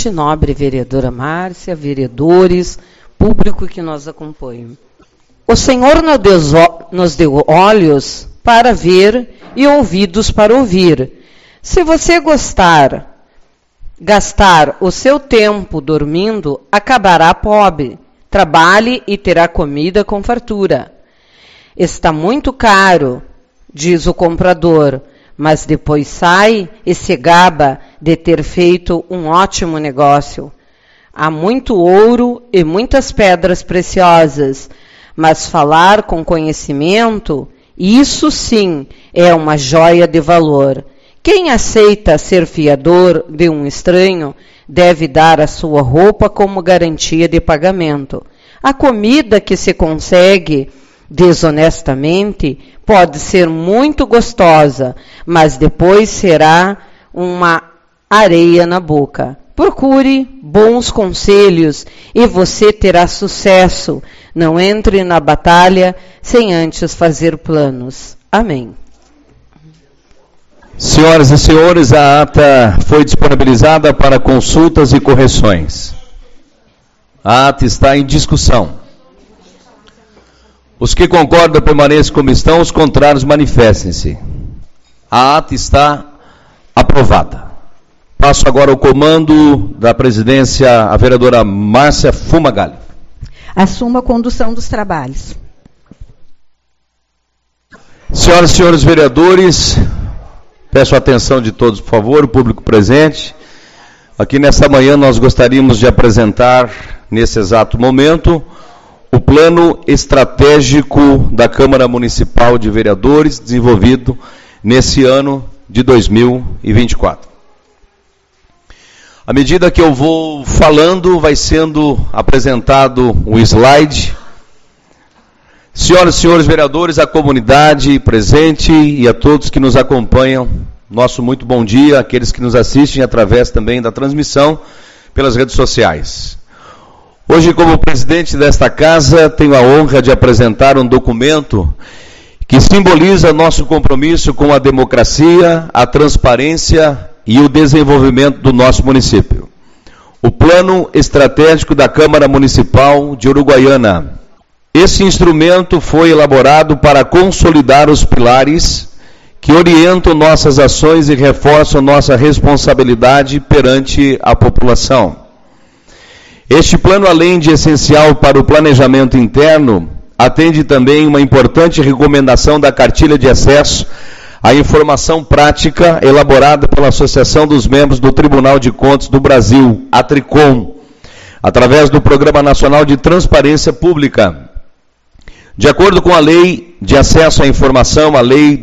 noite, nobre vereadora Márcia, vereadores, público que nos acompanha. O Senhor nos deu olhos para ver e ouvidos para ouvir. Se você gastar o seu tempo dormindo, acabará pobre. Trabalhe e terá comida com fartura. Está muito caro, diz o comprador, mas depois sai e se gaba de ter feito um ótimo negócio. Há muito ouro e muitas pedras preciosas, mas falar com conhecimento, isso sim é uma joia de valor. Quem aceita ser fiador de um estranho deve dar a sua roupa como garantia de pagamento. A comida que se consegue desonestamente pode ser muito gostosa, mas depois será uma areia na boca. Procure bons conselhos e você terá sucesso. Não entre na batalha sem antes fazer planos. Amém. Senhoras e senhores, a ata foi disponibilizada para consultas e correções. A ata está em discussão. Os que concordam permaneçam como estão, os contrários manifestem-se. A ata está aprovada. Passo agora o comando da presidência à vereadora Márcia Fumagalli. Assuma a condução dos trabalhos. Senhoras e senhores vereadores, peço a atenção de todos, por favor, o público presente. Aqui nesta manhã nós gostaríamos de apresentar, nesse exato momento, o plano estratégico da Câmara Municipal de Vereadores, desenvolvido nesse ano de 2024. À medida que eu vou falando, vai sendo apresentado o slide. Senhoras e senhores vereadores, a comunidade presente e a todos que nos acompanham, nosso muito bom dia, aqueles que nos assistem através também da transmissão pelas redes sociais. Hoje, como presidente desta casa, tenho a honra de apresentar um documento que simboliza nosso compromisso com a democracia, a transparência e o desenvolvimento do nosso município. O Plano Estratégico da Câmara Municipal de Uruguaiana. Esse instrumento foi elaborado para consolidar os pilares que orientam nossas ações e reforçam nossa responsabilidade perante a população. Este plano, além de essencial para o planejamento interno, atende também uma importante recomendação da cartilha de acesso à informação prática elaborada pela Associação dos Membros do Tribunal de Contas do Brasil, a Tricom, através do Programa Nacional de Transparência Pública. De acordo com a Lei de Acesso à Informação, a Lei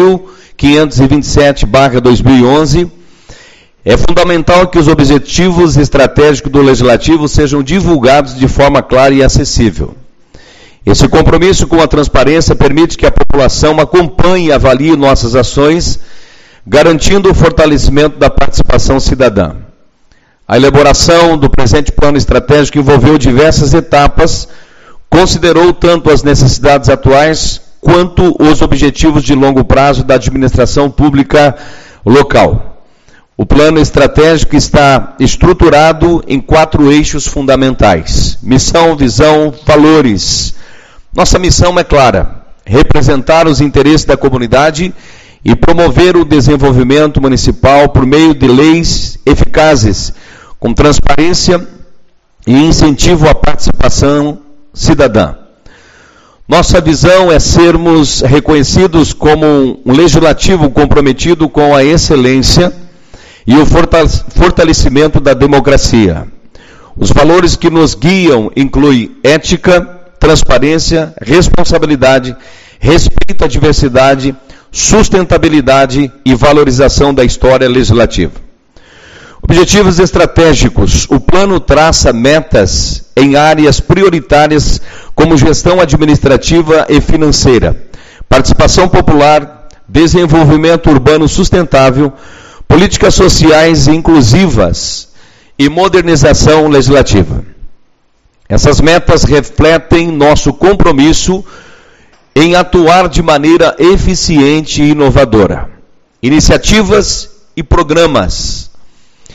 12.527/2011, é fundamental que os objetivos estratégicos do Legislativo sejam divulgados de forma clara e acessível. Esse compromisso com a transparência permite que a população acompanhe e avalie nossas ações, garantindo o fortalecimento da participação cidadã. A elaboração do presente plano estratégico envolveu diversas etapas, considerou tanto as necessidades atuais quanto os objetivos de longo prazo da administração pública local. O plano estratégico está estruturado em 4 eixos fundamentais: missão, visão, valores. Nossa missão é clara: representar os interesses da comunidade e promover o desenvolvimento municipal por meio de leis eficazes, com transparência e incentivo à participação cidadã. Nossa visão é sermos reconhecidos como um legislativo comprometido com a excelência e o fortalecimento da democracia. Os valores que nos guiam incluem ética, transparência, responsabilidade, respeito à diversidade, sustentabilidade e valorização da história legislativa. Objetivos estratégicos. O plano traça metas em áreas prioritárias como gestão administrativa e financeira, participação popular, desenvolvimento urbano sustentável, políticas sociais inclusivas e modernização legislativa. Essas metas refletem nosso compromisso em atuar de maneira eficiente e inovadora. Iniciativas e programas.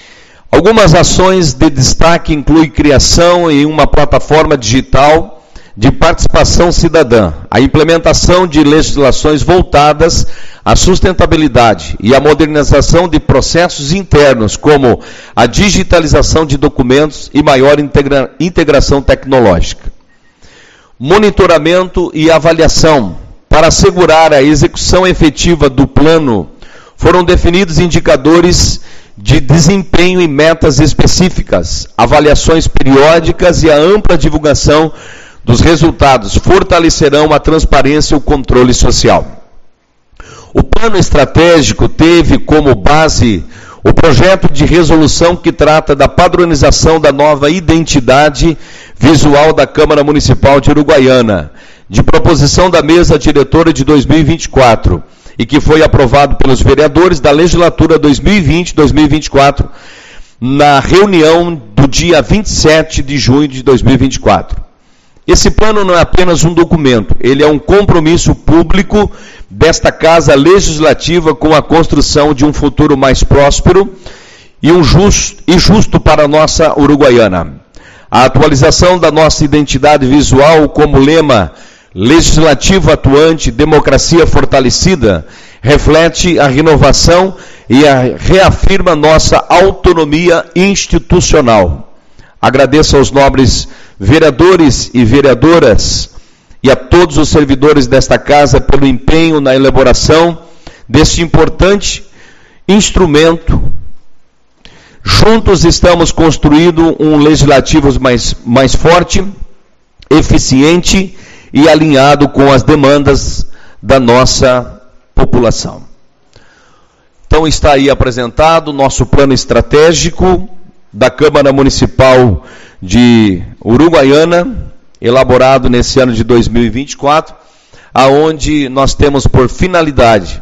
Algumas ações de destaque incluem criação em uma plataforma digital de participação cidadã, a implementação de legislações voltadas à sustentabilidade e a modernização de processos internos, como a digitalização de documentos e maior integração tecnológica. Monitoramento e avaliação. Para assegurar a execução efetiva do plano, foram definidos indicadores de desempenho e metas específicas, avaliações periódicas e a ampla divulgação dos resultados fortalecerão a transparência e o controle social. O plano estratégico teve como base o projeto de resolução que trata da padronização da nova identidade visual da Câmara Municipal de Uruguaiana, de proposição da mesa diretora de 2024, e que foi aprovado pelos vereadores da legislatura 2020-2024 na reunião do dia 27 de junho de 2024. Esse plano não é apenas um documento, ele é um compromisso público desta Casa Legislativa com a construção de um futuro mais próspero e justo para a nossa Uruguaiana. A atualização da nossa identidade visual como lema legislativo atuante, democracia fortalecida, reflete a renovação e reafirma nossa autonomia institucional. Agradeço aos nobres vereadores e vereadoras e a todos os servidores desta casa pelo empenho na elaboração deste importante instrumento. Juntos estamos construindo um legislativo mais forte, eficiente e alinhado com as demandas da nossa população. Então está aí apresentado o nosso plano estratégico da Câmara Municipal de Uruguaiana, elaborado nesse ano de 2024, aonde nós temos por finalidade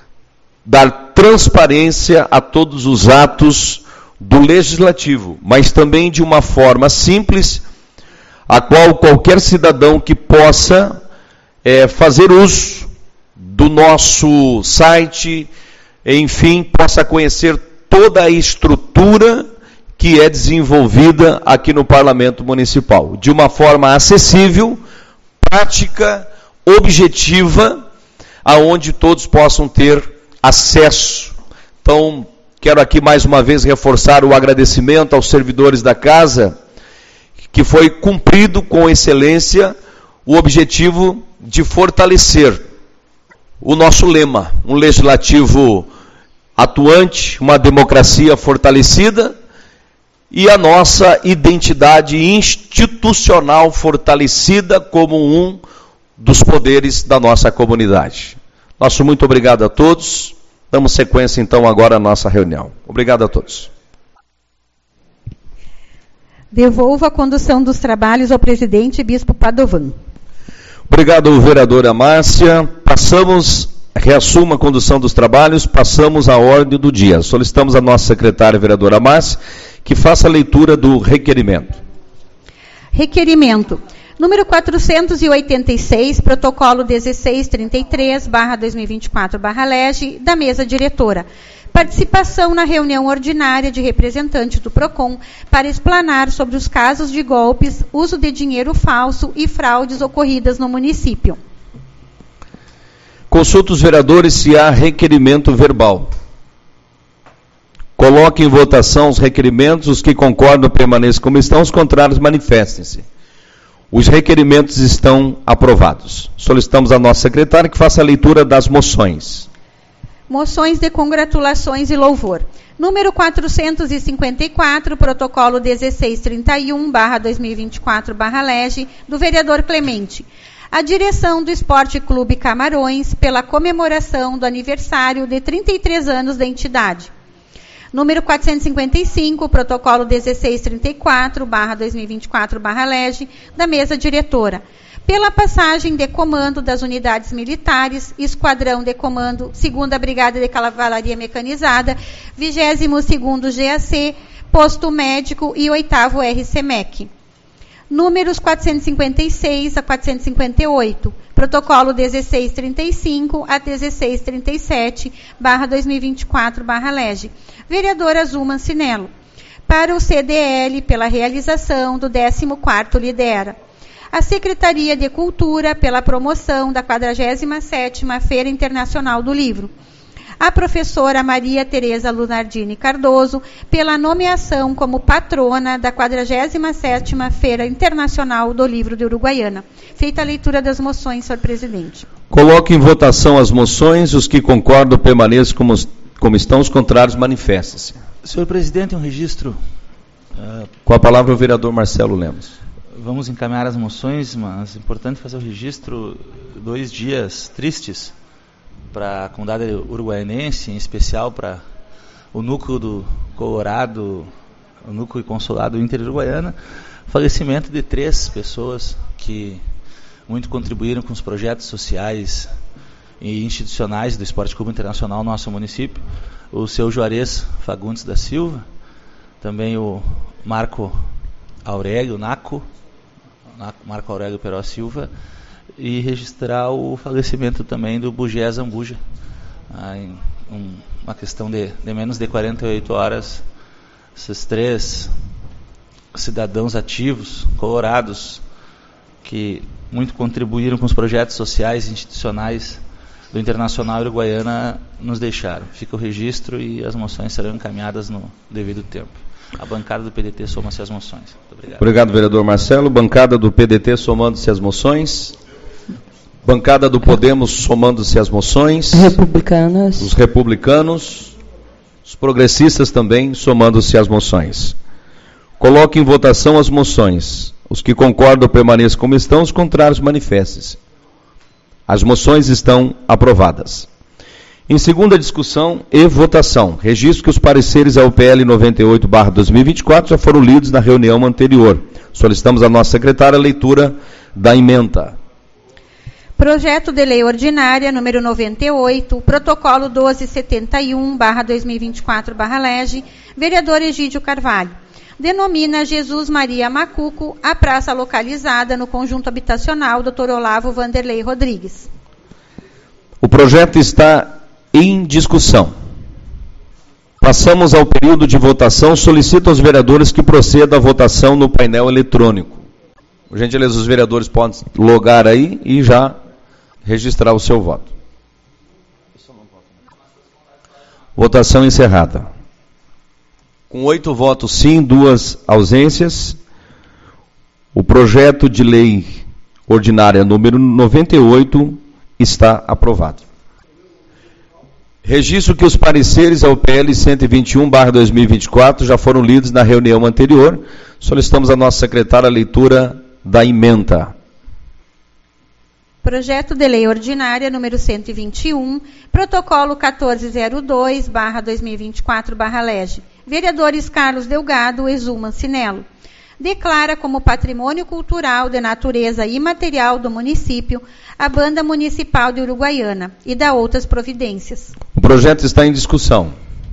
dar transparência a todos os atos do Legislativo, mas também de uma forma simples, a qual qualquer cidadão que possa fazer uso do nosso site, enfim, possa conhecer toda a estrutura que é desenvolvida aqui no Parlamento Municipal, de uma forma acessível, prática, objetiva, aonde todos possam ter acesso. Então, quero aqui mais uma vez reforçar o agradecimento aos servidores da casa, que foi cumprido com excelência o objetivo de fortalecer o nosso lema, um legislativo atuante, uma democracia fortalecida e a nossa identidade institucional fortalecida como um dos poderes da nossa comunidade. Nosso muito obrigado a todos. Damos sequência então agora à nossa reunião. Obrigado a todos. Devolvo a condução dos trabalhos ao presidente Bispo Padovan. Obrigado, vereadora Márcia. Reassuma a condução dos trabalhos, passamos à ordem do dia. Solicitamos a nossa secretária, vereadora Márcia, que faça a leitura do requerimento. Requerimento. Número 486, protocolo 1633/2024/LEGE, da mesa diretora. Participação na reunião ordinária de representantes do PROCON para explanar sobre os casos de golpes, uso de dinheiro falso e fraudes ocorridas no município. Consulta os vereadores se há requerimento verbal. Coloque em votação os requerimentos, os que concordam permaneçam como estão, os contrários manifestem-se. Os requerimentos estão aprovados. Solicitamos a nossa secretária que faça a leitura das moções. Moções de congratulações e louvor. Número 454, protocolo 1631/2024/LEGE, do vereador Clemente. A direção do Esporte Clube Camarões pela comemoração do aniversário de 33 anos da entidade. Número 455, protocolo 1634/2024/LEGE, da mesa diretora. Pela passagem de comando das unidades militares, Esquadrão de Comando, 2ª Brigada de Cavalaria Mecanizada, 22º GAC, Posto Médico e 8º RCMEC. Números 456 a 458, protocolo 1635 a 1637/2024/LEGE. Vereadora Azul Mancinello. para o CDL pela realização do 14º Lidera. A Secretaria de Cultura pela promoção da 47ª Feira Internacional do Livro. A professora Maria Tereza Lunardini Cardoso pela nomeação como patrona da 47ª Feira Internacional do Livro de Uruguaiana. Feita a leitura das moções, senhor presidente. Coloque em votação as moções. Os que concordam permaneçam como estão, os contrários manifestem-se. Senhor presidente, um registro. Com a palavra o vereador Marcelo Lemos. Vamos encaminhar as moções, mas é importante fazer o registro. 2 dias tristes para a comunidade uruguaianense, em especial para o núcleo do Colorado, o núcleo e consulado Inter-Uruguaiana. Falecimento de 3 pessoas que muito contribuíram com os projetos sociais e institucionais do Esporte Clube Internacional no nosso município. O seu Juarez Fagundes da Silva, também o Marco Aurélio Marco Aurélio Peró Silva, e registrar o falecimento também do Bugé Zambuja, em uma questão de menos de 48 horas. Esses 3 cidadãos ativos, colorados, que muito contribuíram com os projetos sociais e institucionais do Internacional Uruguaiana, nos deixaram. Fica o registro e as moções serão encaminhadas no devido tempo. A bancada do PDT soma-se às moções. Muito obrigado. Obrigado, vereador Marcelo. Bancada do PDT somando-se às moções. Bancada do Podemos somando-se às moções. Republicanos. Os republicanos. Os progressistas também somando-se às moções. Coloque em votação as moções. Os que concordam permaneçam como estão, os contrários manifestem-se. As moções estão aprovadas. Em segunda discussão e votação, registro que os pareceres ao PL 98/2024 já foram lidos na reunião anterior. Solicitamos à nossa secretária a leitura da ementa. Projeto de Lei Ordinária, número 98, Protocolo 1271/2024/LEGE, vereador Egídio Carvalho. Denomina Jesus Maria Macuco a praça localizada no conjunto habitacional Dr. Olavo Vanderlei Rodrigues. O projeto está em discussão. Passamos ao período de votação. Solicito aos vereadores que procedam à votação no painel eletrônico. Por gentileza, os vereadores podem logar aí e já registrar o seu voto. Votação encerrada. Com 8 votos sim, 2 ausências, o projeto de lei ordinária número 98 está aprovado. Registro que os pareceres ao PL 121/2024 já foram lidos na reunião anterior. Solicitamos à nossa secretária a leitura da ementa. Projeto de Lei Ordinária número 121, Protocolo 1402/2024/LEGE. Vereadores Carlos Delgado e Zuma Cinello. Declara como patrimônio cultural de natureza imaterial do município a Banda Municipal de Uruguaiana e dá outras providências. O projeto está em discussão.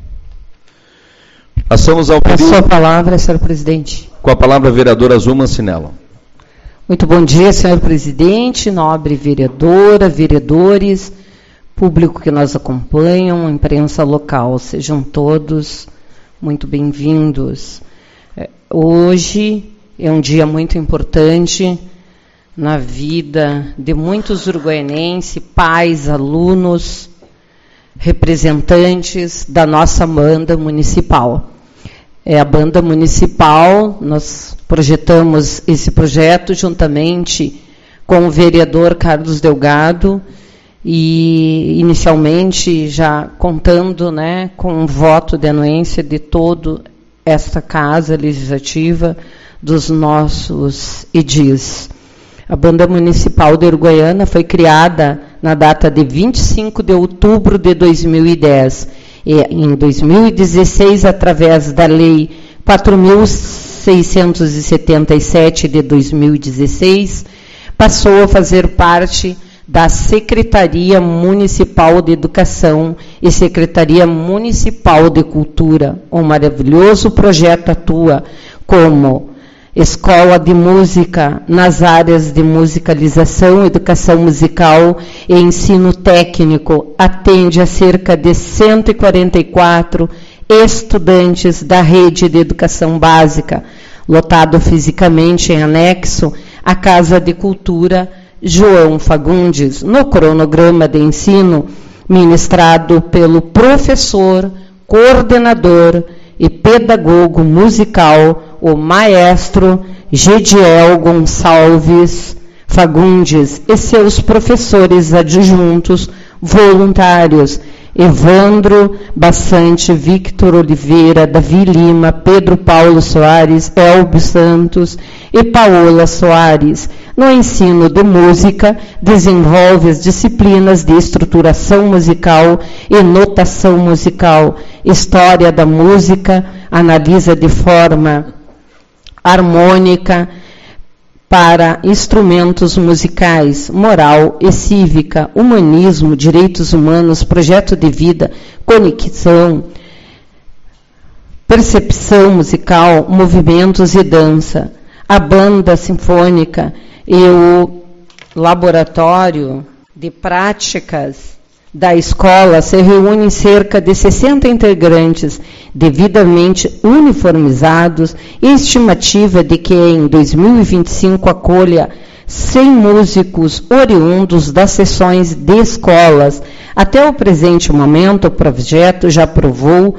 Passamos ao período... Passou a palavra, senhor presidente. Com a palavra a vereadora Zuma Cinello. Muito bom dia, senhor presidente, nobre vereadora, vereadores, público que nos acompanham, imprensa local. Sejam todos muito bem-vindos. Hoje é um dia muito importante na vida de muitos uruguaianenses, pais, alunos, representantes da nossa banda municipal. É a banda municipal, nós projetamos esse projeto juntamente com o vereador Carlos Delgado e inicialmente já contando, né, com o voto de anuência de toda esta casa legislativa dos nossos edis. A Banda Municipal de Uruguaiana foi criada na data de 25 de outubro de 2010. E em 2016, através da Lei 4.677 de 2016, passou a fazer parte da Secretaria Municipal de Educação e Secretaria Municipal de Cultura. Um maravilhoso projeto atua como escola de música nas áreas de musicalização, educação musical e ensino técnico. Atende a cerca de 144 estudantes da rede de educação básica, lotado fisicamente em anexo à Casa de Cultura João Fagundes, no cronograma de ensino ministrado pelo professor, coordenador e pedagogo musical, o maestro Gediel Gonçalves Fagundes, e seus professores adjuntos voluntários, Evandro Bassante, Victor Oliveira, Davi Lima, Pedro Paulo Soares, Elbio Santos e Paola Soares. No ensino de música, desenvolve as disciplinas de estruturação musical e notação musical, história da música, analisa de forma harmônica para instrumentos musicais, moral e cívica, humanismo, direitos humanos, projeto de vida, conexão, percepção musical, movimentos e dança. A banda sinfônica e o laboratório de práticas da escola se reúnem cerca de 60 integrantes, devidamente uniformizados, e estimativa de que em 2025 acolha 100 músicos oriundos das seções de escolas. Até o presente momento, o projeto já aprovou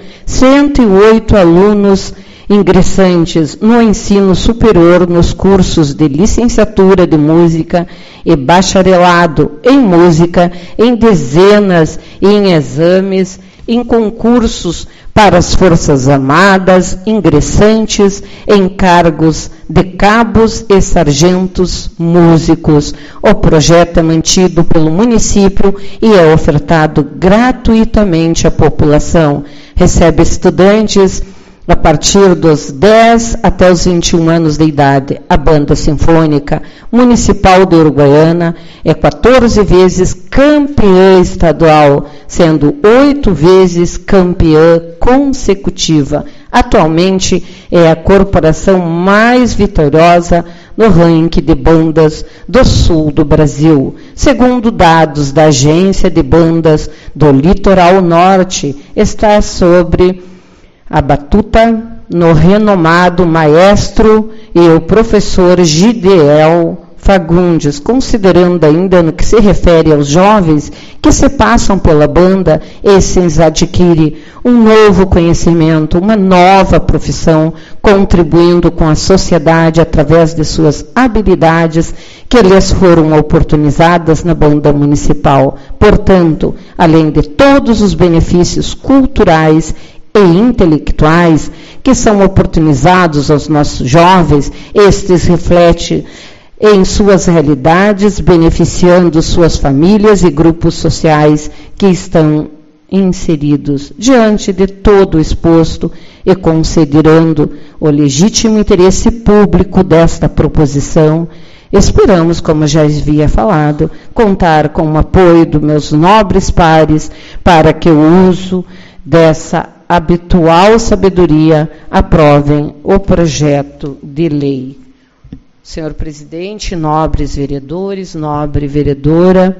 108 alunos ingressantes no ensino superior nos cursos de licenciatura de música e bacharelado em música, em dezenas e em exames, em concursos para as Forças Armadas, ingressantes em cargos de cabos e sargentos músicos. O projeto é mantido pelo município e é ofertado gratuitamente à população. Recebe estudantes a partir dos 10 até os 21 anos de idade. A Banda Sinfônica Municipal de Uruguaiana é 14 vezes campeã estadual, sendo 8 vezes campeã consecutiva. Atualmente é a corporação mais vitoriosa no ranking de bandas do sul do Brasil, segundo dados da Agência de Bandas do Litoral Norte. Está sobre a batuta no renomado maestro e o professor Gediel Fagundes, considerando ainda no que se refere aos jovens que se passam pela banda, esses adquirem um novo conhecimento, uma nova profissão, contribuindo com a sociedade através de suas habilidades que lhes foram oportunizadas na banda municipal. Portanto, além de todos os benefícios culturais e intelectuais que são oportunizados aos nossos jovens, estes refletem em suas realidades, beneficiando suas famílias e grupos sociais que estão inseridos. Diante de todo o exposto e considerando o legítimo interesse público desta proposição, esperamos, como já havia falado, contar com o apoio dos meus nobres pares para que o uso dessa habitual sabedoria aprovem o projeto de lei. Senhor presidente, nobres vereadores, nobre vereadora,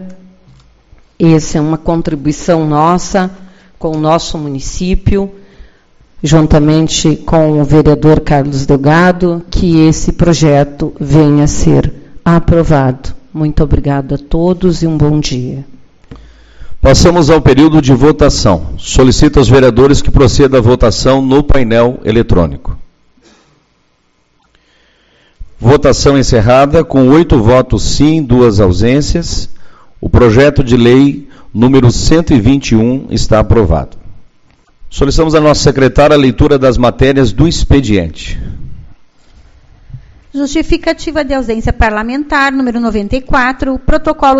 essa é uma contribuição nossa com o nosso município, juntamente com o vereador Carlos Delgado, que esse projeto venha a ser aprovado. Muito obrigada a todos e um bom dia. Passamos ao período de votação. Solicito aos vereadores que proceda a votação no painel eletrônico. Votação encerrada, com 8 votos sim, 2 ausências. O projeto de lei número 121 está aprovado. Solicitamos à nossa secretária a leitura das matérias do expediente. Justificativa de ausência parlamentar, número 94, protocolo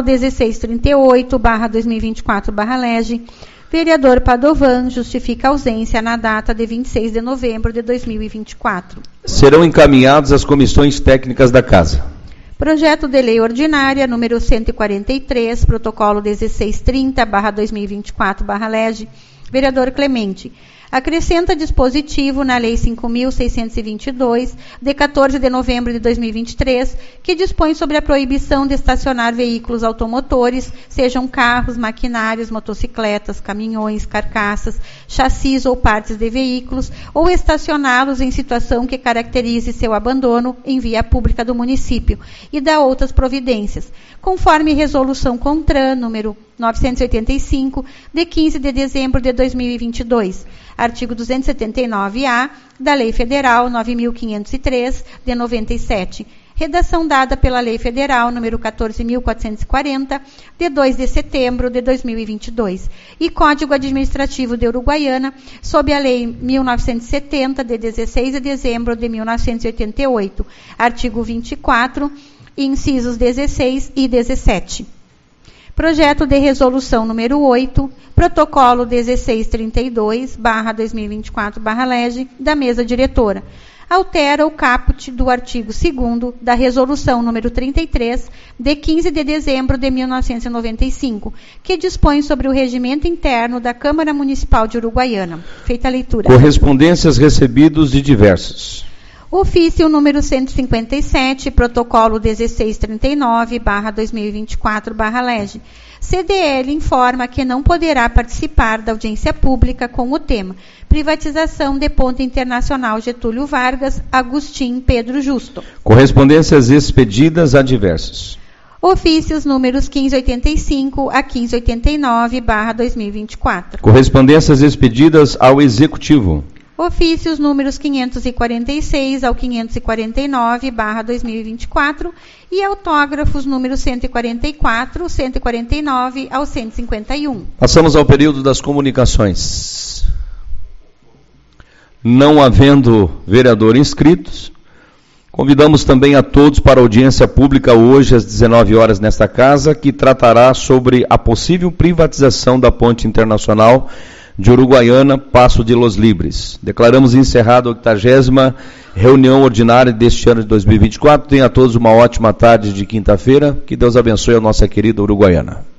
1638/2024/LEGE. Vereador Padovan justifica ausência na data de 26 de novembro de 2024. Serão encaminhados às comissões técnicas da Casa. Projeto de lei ordinária, número 143, protocolo 1630/2024/LEGE. Vereador Clemente. Acrescenta dispositivo na Lei 5.622, de 14 de novembro de 2023, que dispõe sobre a proibição de estacionar veículos automotores, sejam carros, maquinários, motocicletas, caminhões, carcaças, chassis ou partes de veículos, ou estacioná-los em situação que caracterize seu abandono em via pública do município, e dá outras providências, conforme Resolução CONTRAN, número 985, de 15 de dezembro de 2022, artigo 279-A da Lei Federal 9.503, de 97, redação dada pela Lei Federal número 14.440, de 2 de setembro de 2022, e Código Administrativo de Uruguaiana, sob a Lei 1970, de 16 de dezembro de 1988, artigo 24, incisos 16 e 17. Projeto de Resolução número 8, Protocolo 1632/2024/LEGE, da Mesa Diretora. Altera o caput do artigo 2º da Resolução número 33, de 15 de dezembro de 1995, que dispõe sobre o regimento interno da Câmara Municipal de Uruguaiana. Feita a leitura. Correspondências recebidos de diversos. Ofício número 157, Protocolo 1639/2024/LEGE. CDL informa que não poderá participar da audiência pública com o tema Privatização de Ponte Internacional Getúlio Vargas, Agostinho Pedro Justo. Correspondências expedidas a diversos. Ofícios números 1585 a 1589/2024. Correspondências expedidas ao Executivo. Ofícios números 546 ao 549/2024 e autógrafos números 144, 149 ao 151. Passamos ao período das comunicações. Não havendo vereador inscritos, convidamos também a todos para a audiência pública hoje às 19 horas nesta casa, que tratará sobre a possível privatização da Ponte Internacional de Uruguaiana, Passo de los Libres. Declaramos encerrada a 80ª reunião ordinária deste ano de 2024. Tenha a todos uma ótima tarde de quinta-feira. Que Deus abençoe a nossa querida Uruguaiana.